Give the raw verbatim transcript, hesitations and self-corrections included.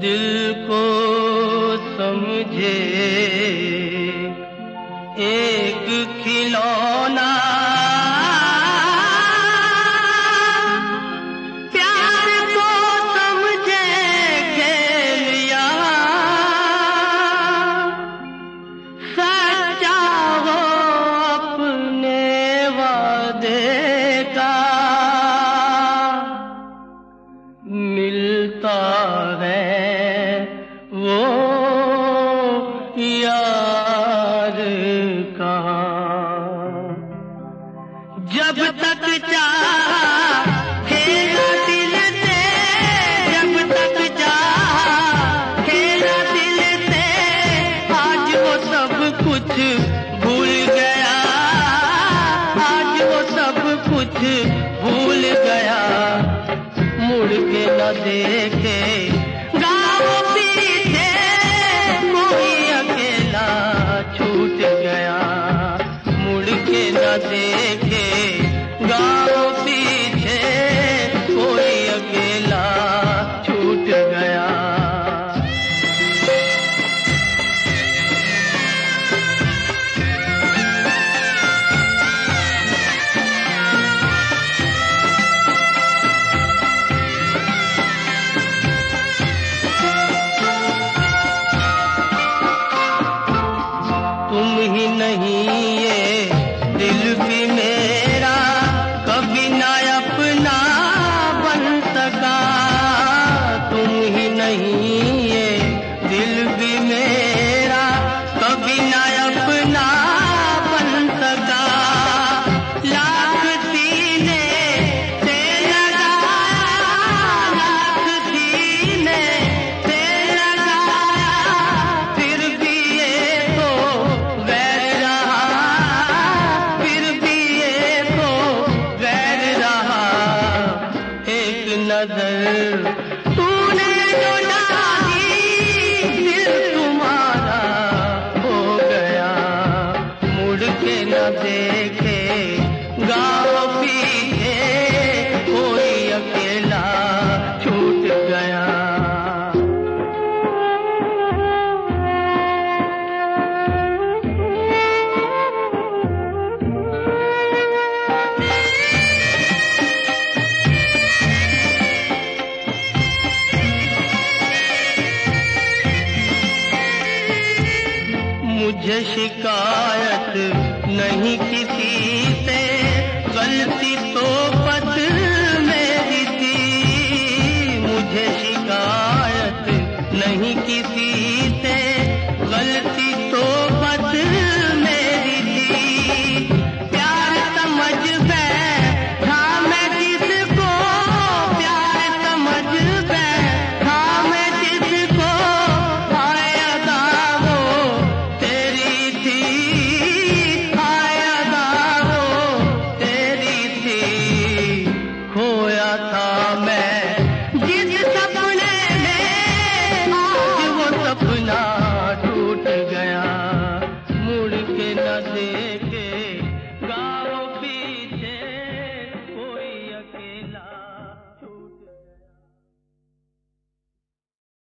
दिल को समझे एक खिलौना, प्यार को समझे खेलिया, सच्चा हो अपने वादे का, मिलता है वो यार का। जब तक चाहा खेला दिल से, जब तक चाहा खेला दिल से, आज वो सब कुछ भूल गया, आज वो सब कुछ भूल गया। मुड़ के न देखे गाँव पीछे, कोई अकेला छूट गया। मुड़ के न देखे गाँव पीछे, कोई अकेला छूट गया। तुम ही नहीं ये दिल भी मेरा कभी ना अपना बन सका, तुम ही नहीं ये दिल भी मेरा कभी ना अपना बन सका। लाख सीने से लगाया, लाख सीने से लगाया, फिर भी ये तो वैर रहा, फिर भी ये तो वैर रहा। एक नजर तूने जो डाली, दिल तुम्हारा हो गया। मुड़ के न देखे गाँव पीछे, कोई अकेला छूट गया। मुझे शिकायत नहीं किसी